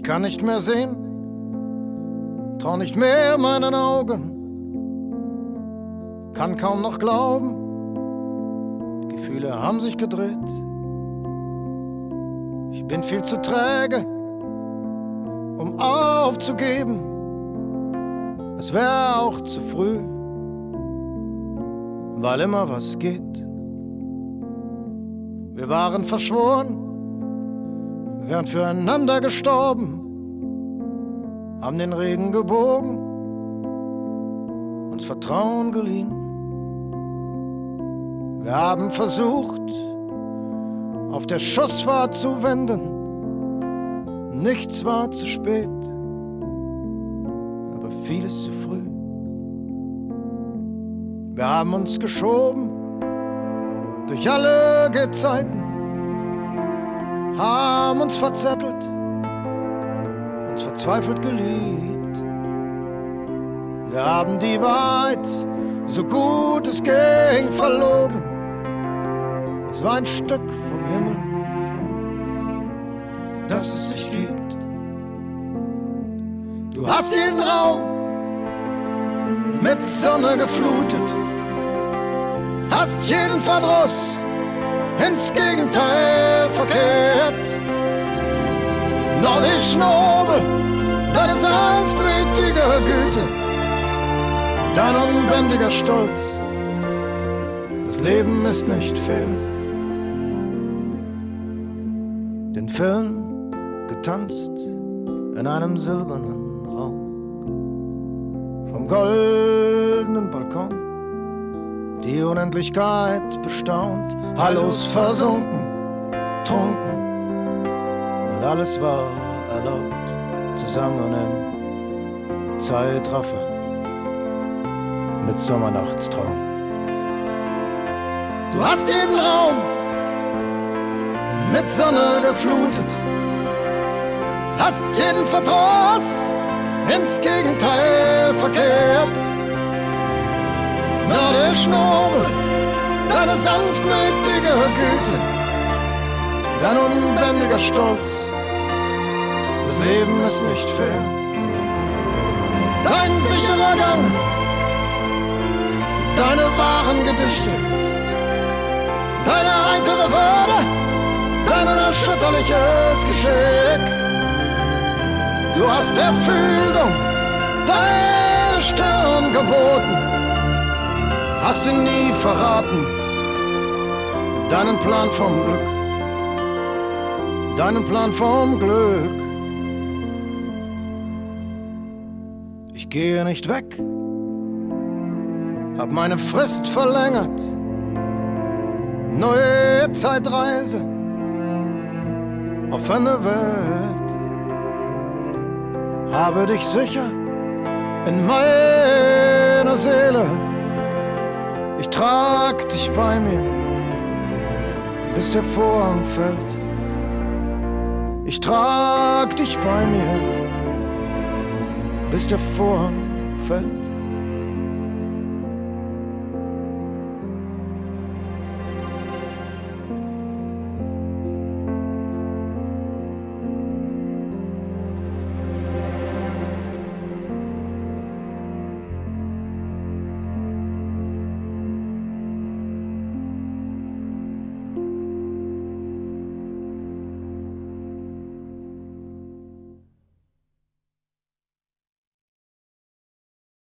Ich kann nicht mehr sehen, trau nicht mehr meinen Augen, kann kaum noch glauben, die Gefühle haben sich gedreht. Ich bin viel zu träge, um aufzugeben, es wäre auch zu früh, weil immer was geht. Wir waren verschworen, wären füreinander gestorben, haben den Regen gebogen, uns Vertrauen geliehen. Wir haben versucht, auf der Schussfahrt zu wenden, nichts war zu spät, aber vieles zu früh. Wir haben uns geschoben durch alle Gezeiten, haben uns verzettelt, uns verzweifelt geliebt. Wir haben die Wahrheit, so gut es ging, verlogen. Es war ein Stück vom Himmel, das es dich gibt. Du hast jeden Raum mit Sonne geflutet, hast jeden Verdruss ins Gegenteil verkehrt. Nordisch nobel, deine sanftmütige Güte, dein unbändiger Stolz, das Leben ist nicht fair. Den Film getanzt in einem silbernen Raum, vom goldenen Balkon die Unendlichkeit bestaunt, Hallos versunken, trunken und alles war erlaubt, zusammen im Zeitraffer mit Sommernachtstraum. Du hast jeden Raum mit Sonne geflutet, hast jeden Verdruss ins Gegenteil verkehrt. Nordisch nobel, deine sanftmütige Güte, dein unbändiger Stolz, das Leben ist nicht fair. Dein sicherer Gang, deine wahren Gedichte, deine heitere Würde, dein unerschütterliches Geschick. Du hast der Fügung deine Stirn geboten, hast ihn nie verraten, deinen Plan vom Glück, deinen Plan vom Glück. Ich gehe nicht weg, hab meine Frist verlängert, neue Zeitreise, offene Welt, habe dich sicher in meiner Seele. Ich trag dich bei mir, bis der Vorhang fällt. Ich trag dich bei mir, bis der Vorhang fällt.